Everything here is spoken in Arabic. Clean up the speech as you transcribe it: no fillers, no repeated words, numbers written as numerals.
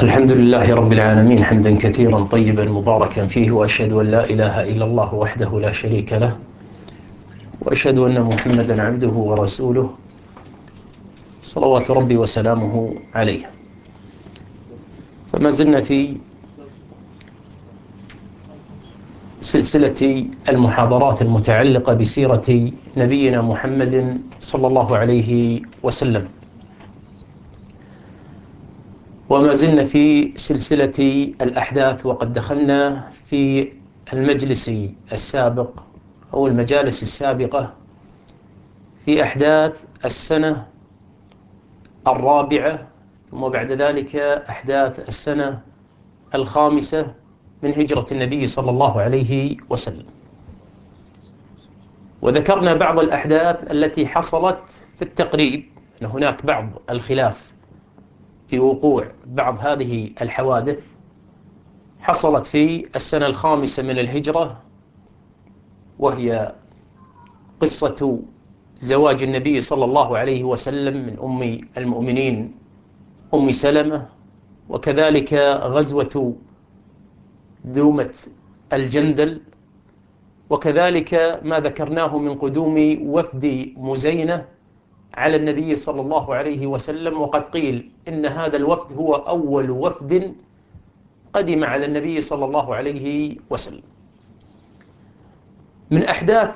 الحمد لله رب العالمين حمدا كثيرا طيبا مباركا فيه، وأشهد أن لا إله إلا الله وحده لا شريك له، وأشهد أن محمدا عبده ورسوله صلوات ربي وسلامه عليه. فما زلنا في سلسلة المحاضرات المتعلقة بسيرة نبينا محمد صلى الله عليه وسلم، وما زلنا في سلسلة الأحداث، وقد دخلنا في المجلس السابق أو المجالس السابقة في أحداث السنة الرابعة، ثم بعد ذلك أحداث السنة الخامسة من هجرة النبي صلى الله عليه وسلم، وذكرنا بعض الأحداث التي حصلت في التقريب. أن هناك بعض الخلاف في وقوع بعض هذه الحوادث حصلت في السنة الخامسة من الهجرة، وهي قصة زواج النبي صلى الله عليه وسلم من أم المؤمنين أم سلمة، وكذلك غزوة دومة الجندل، وكذلك ما ذكرناه من قدوم وفد مزينة على النبي صلى الله عليه وسلم. وقد قيل إن هذا الوفد هو أول وفد قدم على النبي صلى الله عليه وسلم. من أحداث